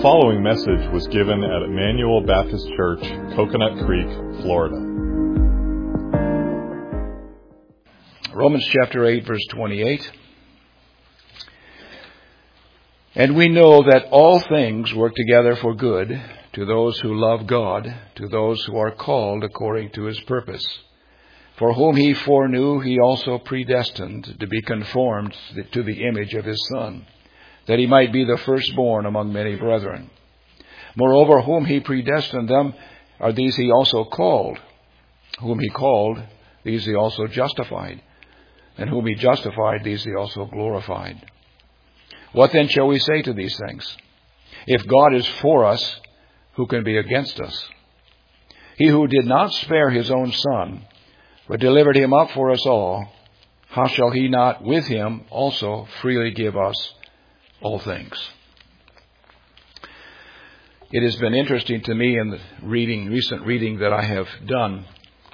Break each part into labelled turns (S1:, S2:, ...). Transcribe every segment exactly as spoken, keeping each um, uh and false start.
S1: following message was given at Emmanuel Baptist Church, Coconut Creek, Florida.
S2: Romans chapter eight, verse twenty-eight. And we know that all things work together for good to those who love God, to those who are called according to his purpose. For whom he foreknew, he also predestined to be conformed to the image of his Son, that he might be the firstborn among many brethren. Moreover, whom he predestined, them are these he also called. Whom he called, these he also justified. And whom he justified, these he also glorified. What then shall we say to these things? If God is for us, who can be against us? He who did not spare his own Son, but delivered him up for us all, how shall he not with him also freely give us all things? It has been interesting to me in the reading, recent reading that I have done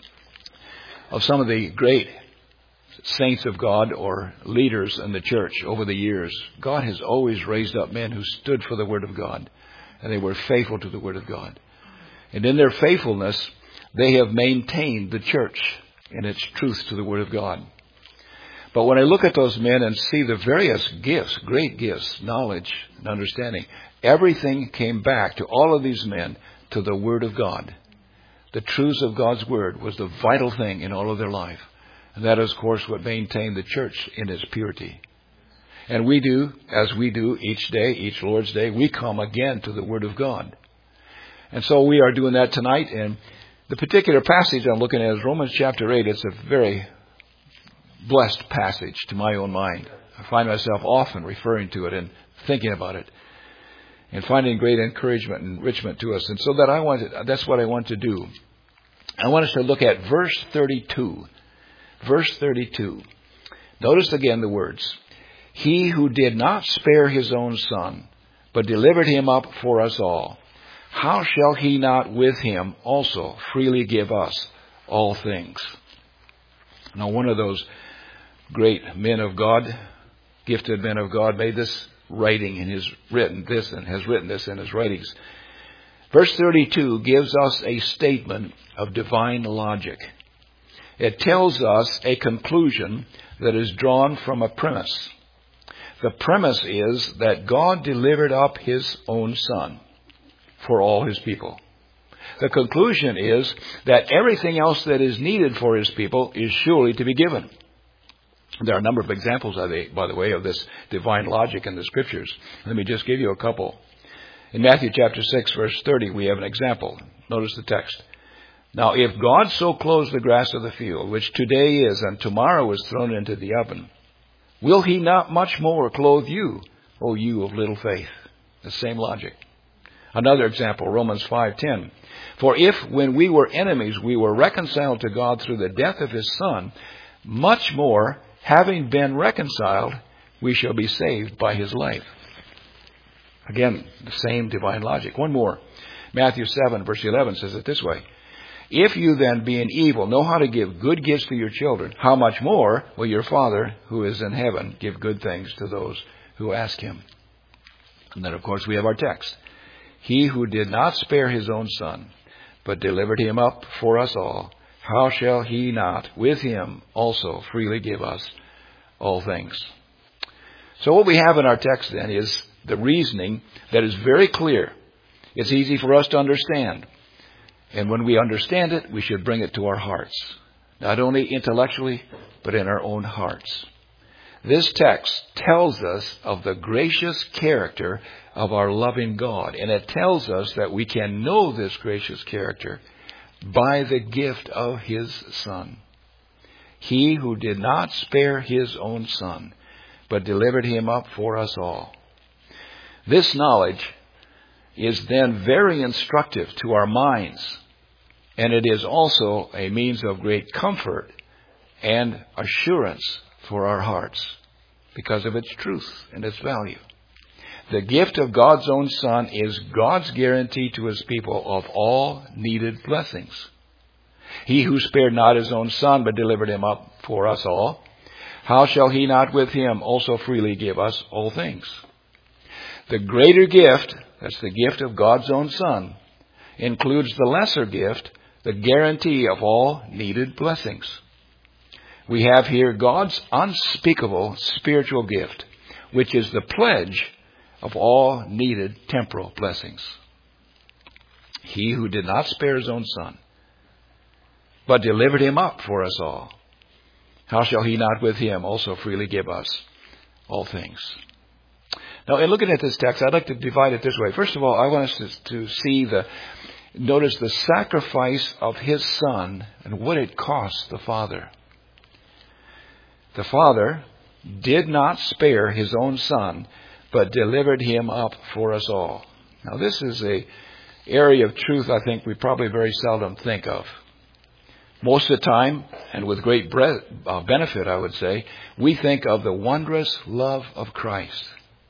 S2: of some of the great saints of God or leaders in the church over the years. God has always raised up men who stood for the Word of God, and they were faithful to the Word of God. And in their faithfulness, they have maintained the church in its truth to the Word of God. But when I look at those men and see the various gifts, great gifts, knowledge and understanding, everything came back to all of these men to the Word of God. The truths of God's Word was the vital thing in all of their life. And that is, of course, what maintained the church in its purity. And we do, as we do each day, each Lord's Day, we come again to the Word of God. And so we are doing that tonight. And the particular passage I'm looking at is Romans chapter eight. It's a very blessed passage to my own mind. I find myself often referring to it and thinking about it and finding great encouragement and enrichment to us. And so that I want to, that's what I want to do. I want us to look at verse thirty-two. Verse thirty-two. Notice again the words. He who did not spare his own Son, but delivered him up for us all, how shall he not with him also freely give us all things? Now, one of those great men of God, gifted men of God, made this writing and has written this and has written this in his writings. Verse thirty-two gives us a statement of divine logic. It tells us a conclusion that is drawn from a premise. The premise is that God delivered up his own Son for all his people. The conclusion is that everything else that is needed for his people is surely to be given. There are a number of examples, by the way, of this divine logic in the Scriptures. Let me just give you a couple. In Matthew chapter six, verse thirty, we have an example. Notice the text. Now, if God so clothes the grass of the field, which today is and tomorrow is thrown into the oven, will he not much more clothe you, O you of little faith? The same logic. Another example, Romans five ten. For if when we were enemies we were reconciled to God through the death of his Son, much more, having been reconciled, we shall be saved by his life. Again, the same divine logic. One more. Matthew seven, verse eleven says it this way. If you then, being evil, know how to give good gifts to your children, how much more will your Father who is in heaven give good things to those who ask him? And then, of course, we have our text. He who did not spare his own Son, but delivered him up for us all, how shall he not with him also freely give us all things? So what we have in our text then is the reasoning that is very clear. It's easy for us to understand. And when we understand it, we should bring it to our hearts. Not only intellectually, but in our own hearts. This text tells us of the gracious character of our loving God. And it tells us that we can know this gracious character by the gift of his Son. He who did not spare his own Son, but delivered him up for us all. This knowledge is then very instructive to our minds, and it is also a means of great comfort and assurance for our hearts because of its truth and its value. The gift of God's own Son is God's guarantee to his people of all needed blessings. He who spared not his own Son, but delivered him up for us all, how shall he not with him also freely give us all things? The greater gift that's the gift of God's own Son, includes the lesser gift, the guarantee of all needed blessings. We have here God's unspeakable spiritual gift, which is the pledge of all needed temporal blessings. He who did not spare his own Son, but delivered him up for us all, how shall he not with him also freely give us all things? Now, in looking at this text, I'd like to divide it this way. First of all, I want us to, to see the, notice the sacrifice of his Son and what it cost the Father. The Father did not spare his own Son, but delivered him up for us all. Now, this is a area of truth I think we probably very seldom think of. Most of the time, and with great bre- uh, benefit, I would say, we think of the wondrous love of Christ.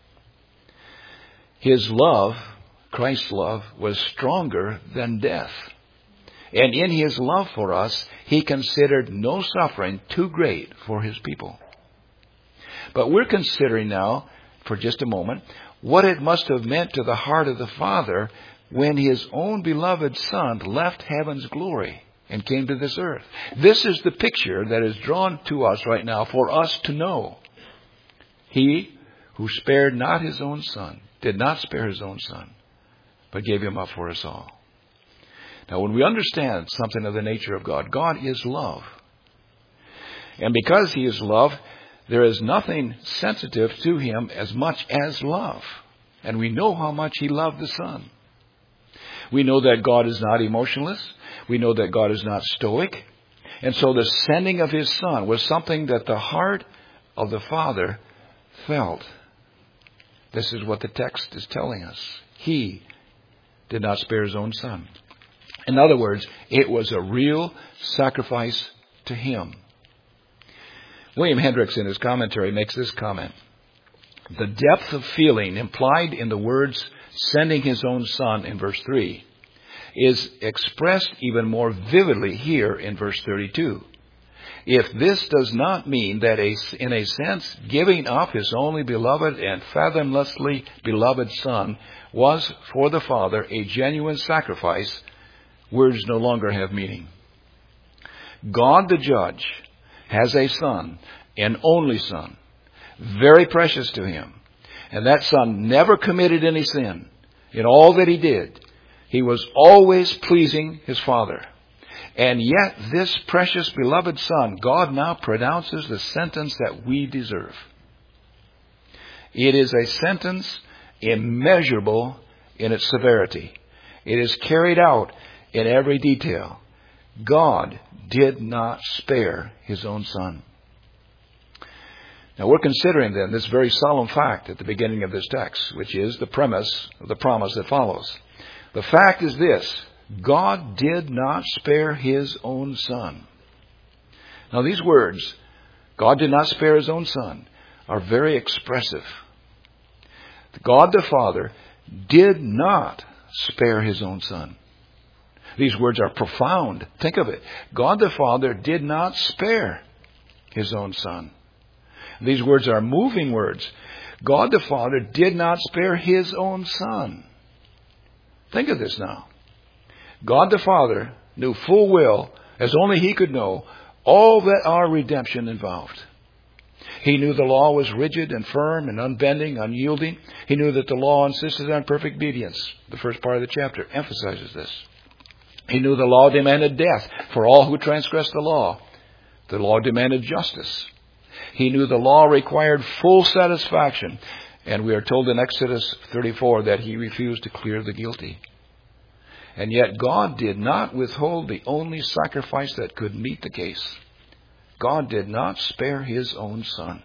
S2: His love, Christ's love, was stronger than death. And in his love for us, he considered no suffering too great for his people. But we're considering now, for just a moment, what it must have meant to the heart of the Father when his own beloved Son left heaven's glory and came to this earth. This is the picture that is drawn to us right now for us to know. He who spared not his own Son, did not spare his own Son, but gave him up for us all. Now, when we understand something of the nature of God, God is love. And because he is love, there is nothing sensitive to him as much as love. And we know how much he loved the Son. We know that God is not emotionless. We know that God is not stoic. And so the sending of his Son was something that the heart of the Father felt. This is what the text is telling us. He did not spare his own Son. In other words, it was a real sacrifice to him. William Hendricks, in his commentary, makes this comment. The depth of feeling implied in the words sending his own Son in verse three is expressed even more vividly here in verse thirty-two. If this does not mean that, a, in a sense, giving up his only beloved and fathomlessly beloved Son was for the Father a genuine sacrifice, words no longer have meaning. God the Judge has a Son, an only Son, very precious to him. And that Son never committed any sin. In all that he did, he was always pleasing his Father. And yet this precious beloved Son, God now pronounces the sentence that we deserve. It is a sentence immeasurable in its severity. It is carried out in every detail. God did not spare his own Son. Now we're considering then this very solemn fact at the beginning of this text, which is the premise of the promise that follows. The fact is this: God did not spare his own Son. Now these words, God did not spare his own Son, are very expressive. God the Father did not spare his own Son. These words are profound. Think of it. God the Father did not spare his own Son. These words are moving words. God the Father did not spare his own Son. Think of this now. God the Father knew full well, as only he could know, all that our redemption involved. He knew the law was rigid and firm and unbending, unyielding. He knew that the law insisted on perfect obedience. The first part of the chapter emphasizes this. He knew the law demanded death for all who transgressed the law. The law demanded justice. He knew the law required full satisfaction. And we are told in Exodus thirty-four that he refused to clear the guilty. And yet God did not withhold the only sacrifice that could meet the case. God did not spare his own Son.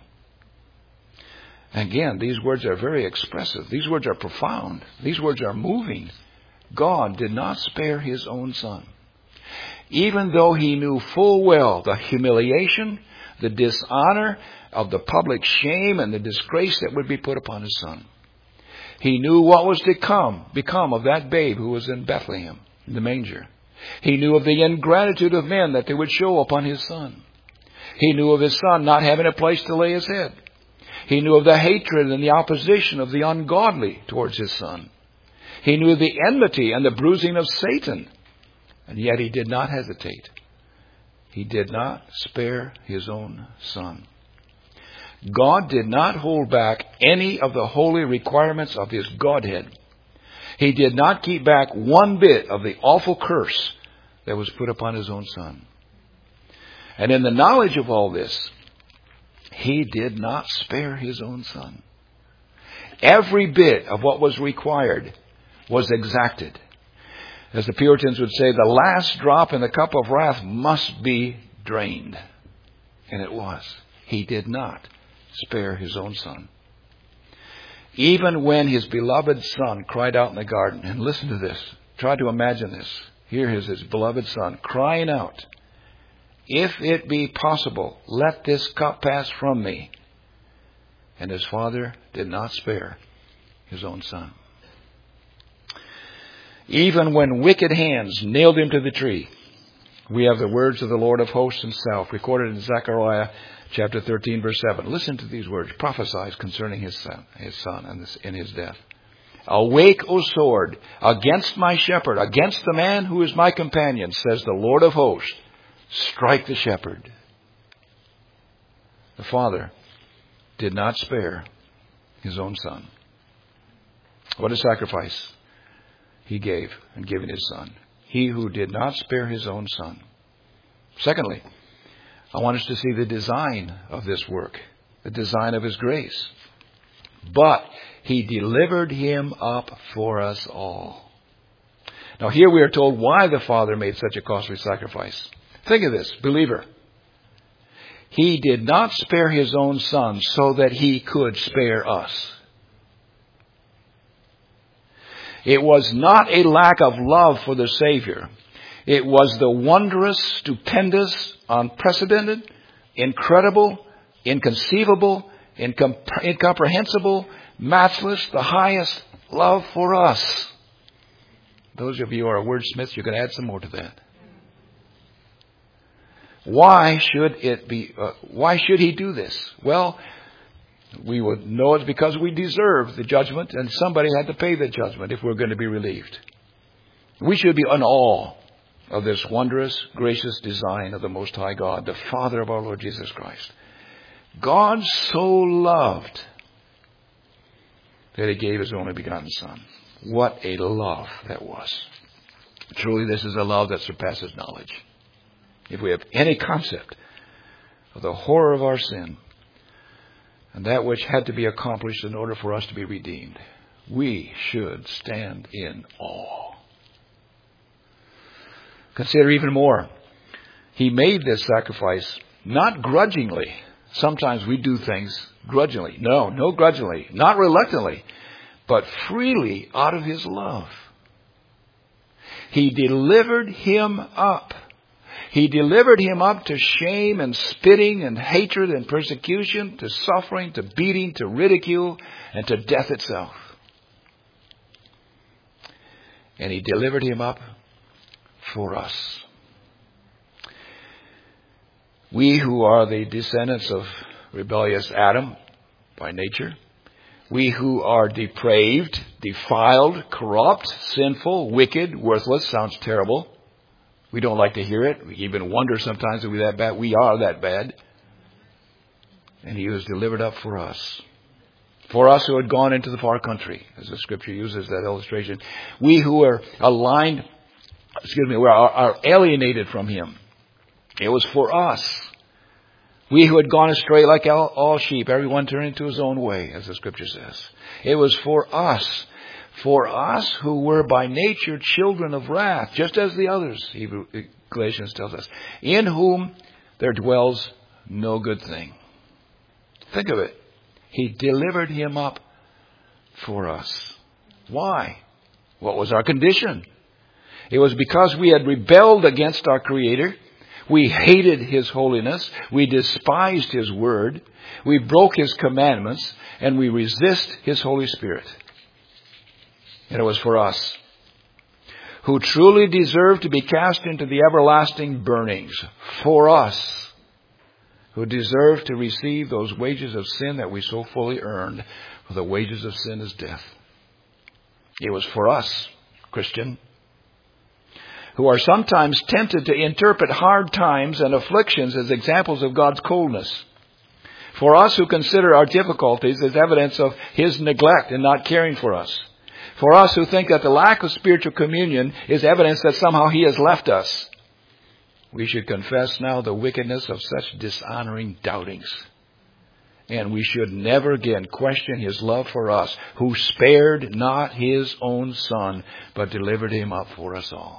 S2: Again, these words are very expressive. These words are profound. These words are moving. God did not spare his own Son. Even though he knew full well the humiliation, the dishonor of the public shame and the disgrace that would be put upon his Son. He knew what was to come, become of that babe who was in Bethlehem, in the manger. He knew of the ingratitude of men that they would show upon his Son. He knew of his Son not having a place to lay his head. He knew of the hatred and the opposition of the ungodly towards his Son. He knew the enmity and the bruising of Satan. And yet he did not hesitate. He did not spare his own Son. God did not hold back any of the holy requirements of his Godhead. He did not keep back one bit of the awful curse that was put upon his own Son. And in the knowledge of all this, he did not spare his own Son. Every bit of what was required was exacted. As the Puritans would say, the last drop in the cup of wrath must be drained. And it was. He did not spare his own Son. Even when his beloved Son cried out in the garden, and listen to this, try to imagine this. Here is his beloved Son crying out, "If it be possible, let this cup pass from me." And his Father did not spare his own Son. Even when wicked hands nailed him to the tree, we have the words of the Lord of hosts himself recorded in Zechariah chapter thirteen, verse seven. Listen to these words, prophesies concerning his son, his son and this, in his death. "Awake, O sword, against my shepherd, against the man who is my companion, says the Lord of hosts. Strike the shepherd." The Father did not spare his own Son. What a sacrifice he gave in giving his Son. He who did not spare his own Son. Secondly, I want us to see the design of this work, the design of his grace. But he delivered him up for us all. Now here we are told why the Father made such a costly sacrifice. Think of this, believer. He did not spare his own Son so that he could spare us. It was not a lack of love for the Savior. It was the wondrous, stupendous, unprecedented, incredible, inconceivable, incom- incomprehensible, matchless, the highest love for us. Those of you who are wordsmiths, you can add some more to that. Why should it be? Uh, why should he do this? Well, we would know it's because we deserve the judgment, and somebody had to pay the judgment if we're going to be relieved. We should be in awe of this wondrous, gracious design of the Most High God, the Father of our Lord Jesus Christ. God so loved that he gave his only begotten Son. What a love that was. Truly, this is a love that surpasses knowledge. If we have any concept of the horror of our sin and that which had to be accomplished in order for us to be redeemed, we should stand in awe. Consider even more. He made this sacrifice not grudgingly. Sometimes we do things grudgingly. No, no grudgingly. Not reluctantly, but freely out of his love. He delivered him up. He delivered him up to shame and spitting and hatred and persecution, to suffering, to beating, to ridicule, and to death itself. And he delivered him up for us. We who are the descendants of rebellious Adam by nature, we who are depraved, defiled, corrupt, sinful, wicked, worthless, sounds terrible. We don't like to hear it. We even wonder sometimes if we're that bad. We are that bad. And he was delivered up for us. For us who had gone into the far country, as the scripture uses that illustration. We who are aligned, excuse me, we are, are alienated from him. It was for us. We who had gone astray like all, all sheep, everyone turning to his own way, as the scripture says. It was for us. For us who were by nature children of wrath, just as the others, Hebrew, Galatians tells us, in whom there dwells no good thing. Think of it. He delivered him up for us. Why? What was our condition? It was because we had rebelled against our Creator. We hated his holiness. We despised his word. We broke his commandments. And we resist his Holy Spirit. And it was for us, who truly deserve to be cast into the everlasting burnings. For us, who deserve to receive those wages of sin that we so fully earned. For the wages of sin is death. It was for us, Christian, who are sometimes tempted to interpret hard times and afflictions as examples of God's coldness. For us who consider our difficulties as evidence of His neglect in not caring for us. For us who think that the lack of spiritual communion is evidence that somehow He has left us. We should confess now the wickedness of such dishonoring doubtings. And we should never again question His love for us, who spared not His own Son, but delivered Him up for us all.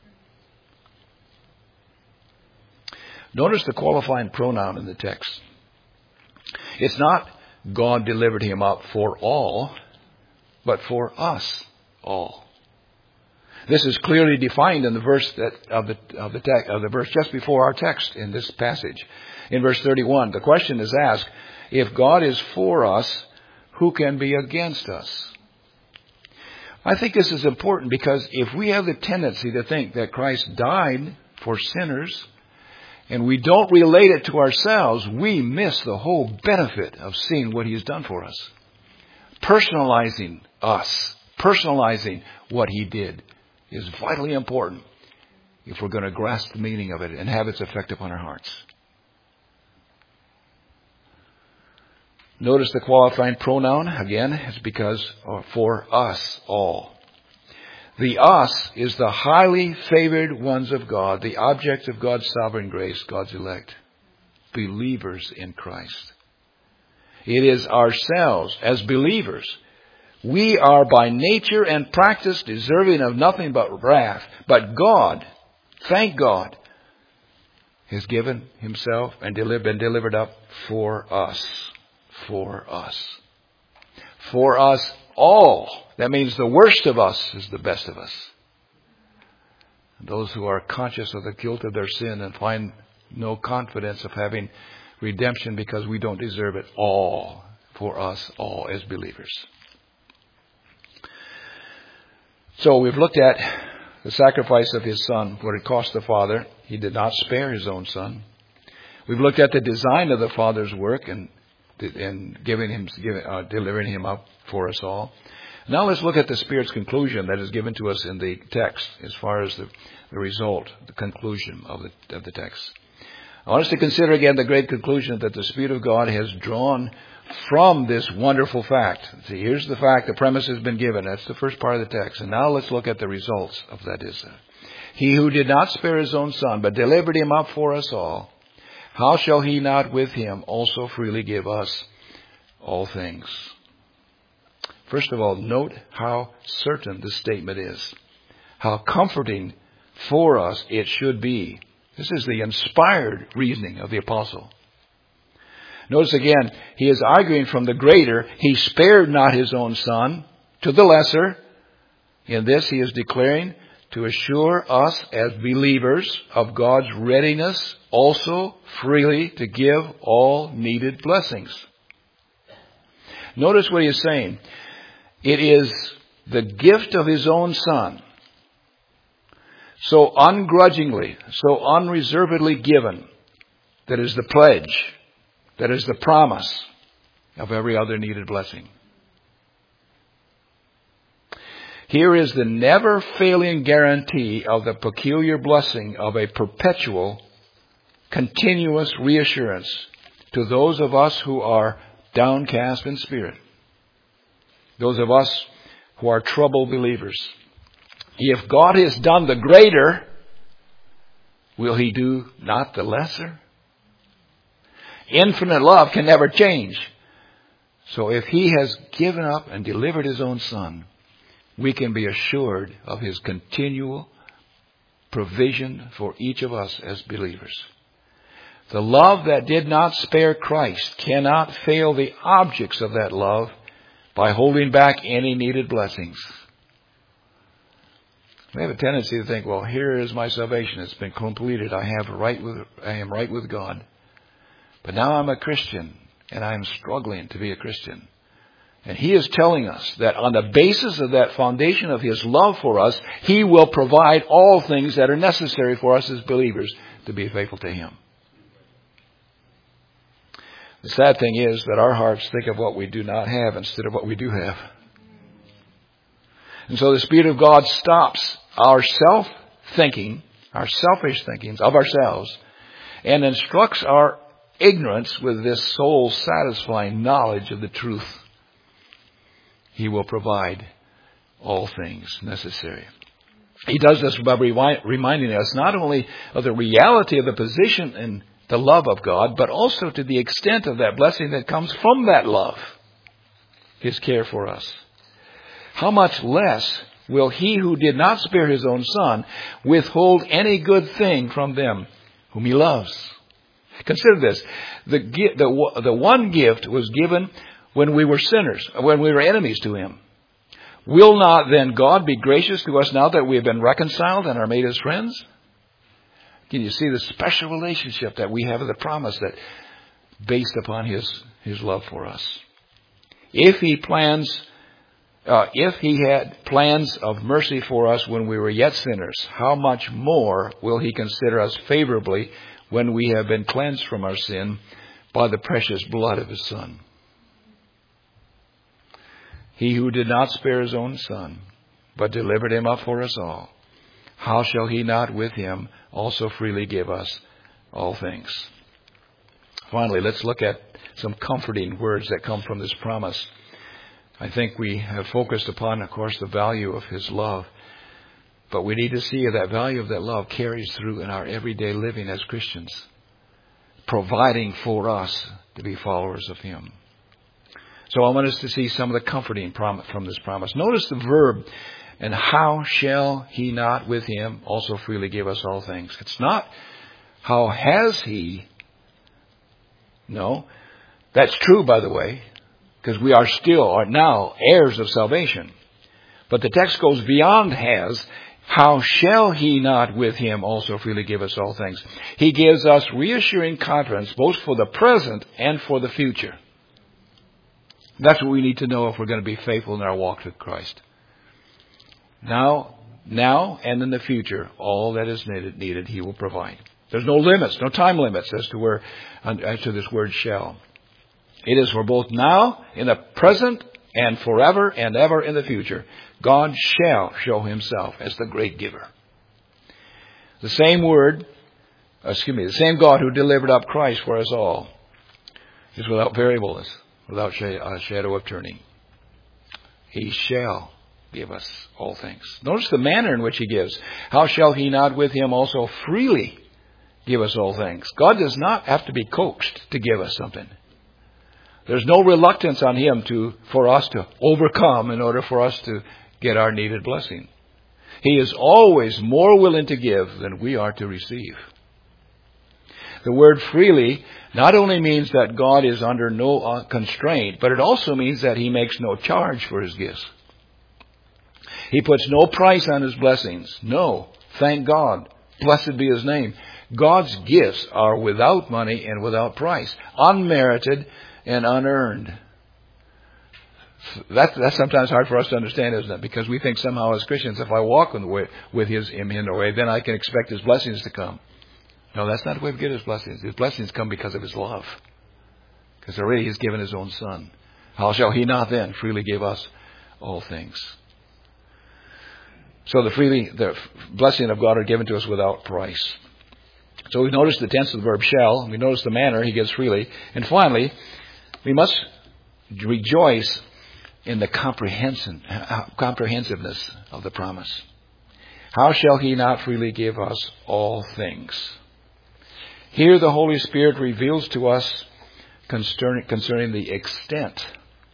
S2: Notice the qualifying pronoun in the text. It's not God delivered Him up for all, but for us all. This is clearly defined in the verse that, of the of the text of the verse just before our text in this passage. In verse thirty-one, the question is asked, if God is for us, who can be against us? I think this is important because if we have the tendency to think that Christ died for sinners, and we don't relate it to ourselves, we miss the whole benefit of seeing what He's done for us. Personalizing us, personalizing what He did is vitally important if we're going to grasp the meaning of it and have its effect upon our hearts. Notice the qualifying pronoun, again, it's because for us all. The us is the highly favored ones of God, the object of God's sovereign grace, God's elect, believers in Christ. It is ourselves as believers. We are by nature and practice deserving of nothing but wrath. But God, thank God, has given Himself and been delivered up for us. For us. For us all. That means the worst of us is the best of us. Those who are conscious of the guilt of their sin and find no confidence of having redemption because we don't deserve it, all for us all as believers. So we've looked at the sacrifice of His Son, what it cost the Father. He did not spare His own Son. We've looked at the design of the Father's work and and giving him, uh, delivering Him up for us all. Now let's look at the Spirit's conclusion that is given to us in the text as far as the, the result, the conclusion of the, of the text. I want us to consider again the great conclusion that the Spirit of God has drawn from this wonderful fact. See, here's the fact, the premise has been given. That's the first part of the text. And now let's look at the results of that. Is He who did not spare His own Son, but delivered Him up for us all, how shall He not with Him also freely give us all things? First of all, note how certain this statement is. How comforting for us it should be. This is the inspired reasoning of the apostle. Notice again, he is arguing from the greater. He spared not His own Son to the lesser. In this he is declaring to assure us as believers of God's readiness also freely to give all needed blessings. Notice what he is saying. It is the gift of His own Son, so ungrudgingly, so unreservedly given, that is the pledge, that is the promise of every other needed blessing. Here is the never-failing guarantee of the peculiar blessing of a perpetual, continuous reassurance to those of us who are downcast in spirit. Those of us who are troubled believers. If God has done the greater, will He do not the lesser? Infinite love can never change. So if He has given up and delivered His own Son, we can be assured of His continual provision for each of us as believers. The love that did not spare Christ cannot fail the objects of that love by holding back any needed blessings. We have a tendency to think, well, here is my salvation. It's been completed. I have right with, I am right with God. But now I'm a Christian, and I'm struggling to be a Christian. And He is telling us that on the basis of that foundation of His love for us, He will provide all things that are necessary for us as believers to be faithful to Him. The sad thing is that our hearts think of what we do not have instead of what we do have. And so the Spirit of God stops our self-thinking, our selfish thinkings of ourselves, and instructs our ignorance with this soul-satisfying knowledge of the truth. He will provide all things necessary. He does this by reminding us not only of the reality of the position and the love of God, but also to the extent of that blessing that comes from that love, His care for us. How much less will He who did not spare His own Son withhold any good thing from them whom He loves? Consider this. The, the, the one gift was given when we were sinners, when we were enemies to Him. Will not then God be gracious to us now that we have been reconciled and are made His friends? Can you see the special relationship that we have with the promise that based upon His, His love for us? If He plans, uh, if He had plans of mercy for us when we were yet sinners, how much more will He consider us favorably when we have been cleansed from our sin by the precious blood of His Son? He who did not spare His own Son, but delivered Him up for us all, how shall He not with Him also freely give us all things? Finally, let's look at some comforting words that come from this promise. I think we have focused upon, of course, the value of His love. But we need to see that value of that love carries through in our everyday living as Christians, providing for us to be followers of Him. So I want us to see some of the comforting prom- from this promise. Notice the verb, and how shall He not with Him also freely give us all things? It's not, how has He? No. That's true, by the way, because we are still, are now, heirs of salvation. But the text goes beyond has. How shall He not with Him also freely give us all things? He gives us reassuring confidence both for the present and for the future. That's what we need to know if we're going to be faithful in our walk with Christ. Now, now and in the future, all that is needed, needed He will provide. There's no limits, no time limits as to where, as to this word shall. It is for both now, in the present, and forever and ever in the future. God shall show Himself as the great giver. The same word, excuse me, the same God who delivered up Christ for us all is without variableness, without a shadow of turning. He shall give us all things. Notice the manner in which He gives. How shall He not with Him also freely give us all things? God does not have to be coaxed to give us something. There's no reluctance on Him to for us to overcome in order for us to get our needed blessing. He is always more willing to give than we are to receive. The word freely not only means that God is under no constraint, but it also means that He makes no charge for His gifts. He puts no price on His blessings. No, thank God. Blessed be His name. God's gifts are without money and without price, unmerited and unearned. That's, that's sometimes hard for us to understand, isn't it? Because we think somehow as Christians, if I walk in the way, with His, Him in the way, then I can expect His blessings to come. No, that's not the way we get His blessings. His blessings come because of His love. Because already He's given His own Son. How shall He not then freely give us all things? So the freely, the blessing of God are given to us without price. So we notice the tense of the verb shall. We notice the manner He gives freely. And finally, we must rejoice in the comprehensive, comprehensiveness of the promise. How shall He not freely give us all things? Here the Holy Spirit reveals to us concerning, concerning the extent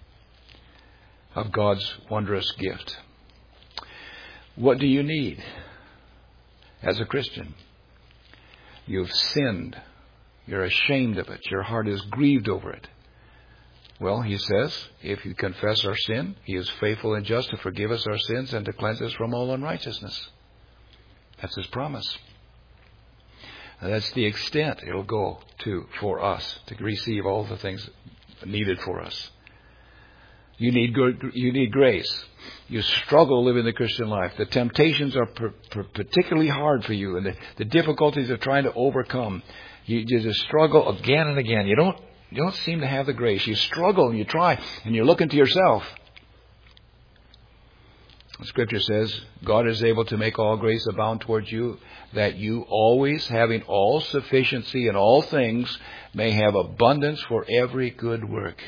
S2: of God's wondrous gift. What do you need as a Christian? You've sinned. You're ashamed of it. Your heart is grieved over it. Well, He says, if you confess our sin, He is faithful and just to forgive us our sins and to cleanse us from all unrighteousness. That's His promise. And that's the extent it'll go to for us to receive all the things needed for us. You need good, you need grace. You struggle living the Christian life. The temptations are per, per, particularly hard for you, and the, the difficulties of trying to overcome. You, you just struggle again and again. You don't you don't seem to have the grace. You struggle and you try, and you look into yourself. Scripture says, God is able to make all grace abound towards you, that you always, having all sufficiency in all things, may have abundance for every good work.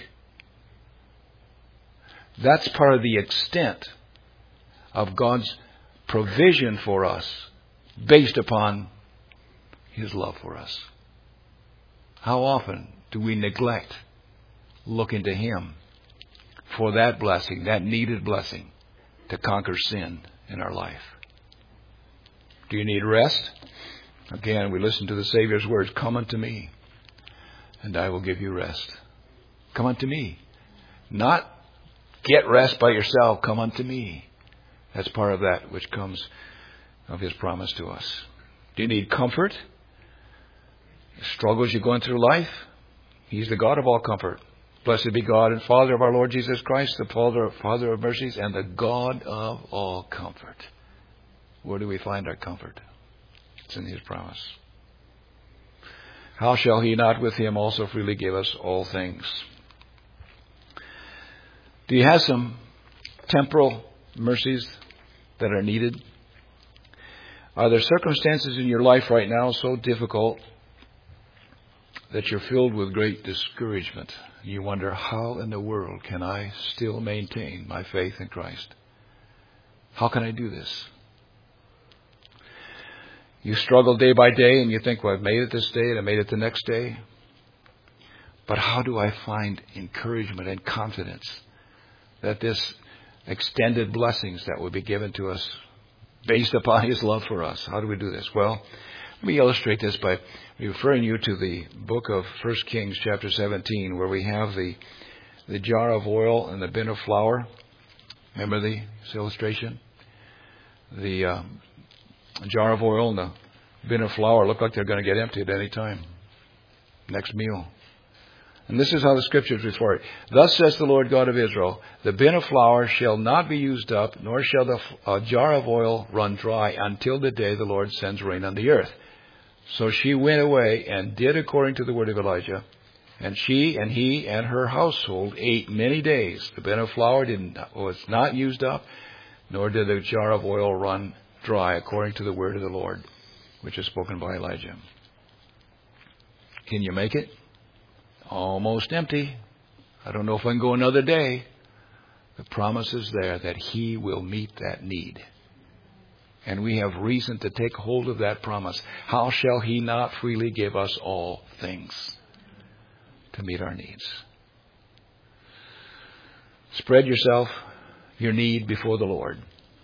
S2: That's part of the extent of God's provision for us based upon His love for us. How often do we neglect looking to Him for that blessing, that needed blessing to conquer sin in our life? Do you need rest? Again, we listen to the Savior's words, come unto me, and I will give you rest. Come unto me. Not get rest by yourself. Come unto me. That's part of that which comes of His promise to us. Do you need comfort? The struggles you're going through life? He's the God of all comfort. Blessed be God and Father of our Lord Jesus Christ, the Father, Father of mercies, and the God of all comfort. Where do we find our comfort? It's in His promise. How shall He not with Him also freely give us all things? Do you have some temporal mercies that are needed? Are there circumstances in your life right now so difficult that you're filled with great discouragement? You wonder, how in the world can I still maintain my faith in Christ? How can I do this? You struggle day by day and you think, well, I've made it this day and I made it the next day. But how do I find encouragement and confidence that this extended blessings that will be given to us based upon His love for us? How do we do this? Well, let me illustrate this by referring you to the book of First Kings chapter seventeen, where we have the the jar of oil and the bin of flour. Remember the, this illustration? The uh, jar of oil and the bin of flour look like they're going to get emptied at any time. Next meal. And this is how the Scriptures refer it. Thus says the Lord God of Israel, the bin of flour shall not be used up, nor shall the uh, jar of oil run dry until the day the Lord sends rain on the earth. So she went away and did according to the word of Elijah. And she and he and her household ate many days. The bin of flour didn't, was not used up, nor did the jar of oil run dry according to the word of the Lord, which is spoken by Elijah. Can you make it? Almost empty. I don't know if I can go another day. The promise is there that He will meet that need. And we have reason to take hold of that promise. How shall He not freely give us all things to meet our needs? Spread yourself, your need before the Lord.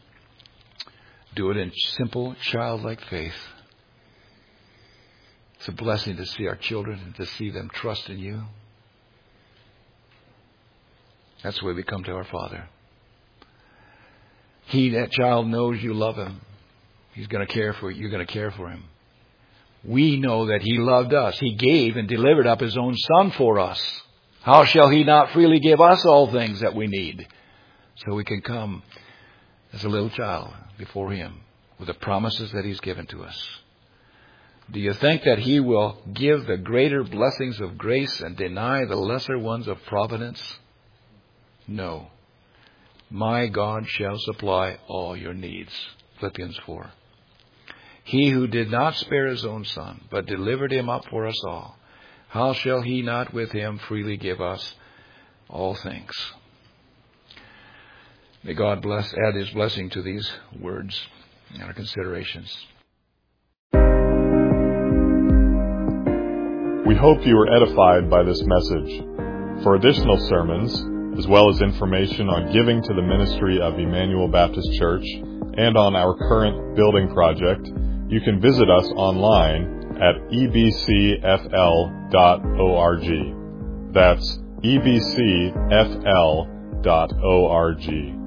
S2: Do it in simple, childlike faith. It's a blessing to see our children and to see them trust in you. That's the way we come to our Father. He, that child, knows you love him. He's going to care for you. You're going to care for him. We know that He loved us. He gave and delivered up His own Son for us. How shall He not freely give us all things that we need? So we can come as a little child before Him with the promises that He's given to us. Do you think that He will give the greater blessings of grace and deny the lesser ones of providence? No. My God shall supply all your needs. Philippians four. He who did not spare His own Son, but delivered Him up for us all, how shall He not with Him freely give us all things? May God bless, add His blessing to these words and our considerations.
S1: We hope you were edified by this message. For additional sermons, as well as information on giving to the ministry of Emmanuel Baptist Church and on our current building project, you can visit us online at e b c f l dot org. That's e b c f l dot org.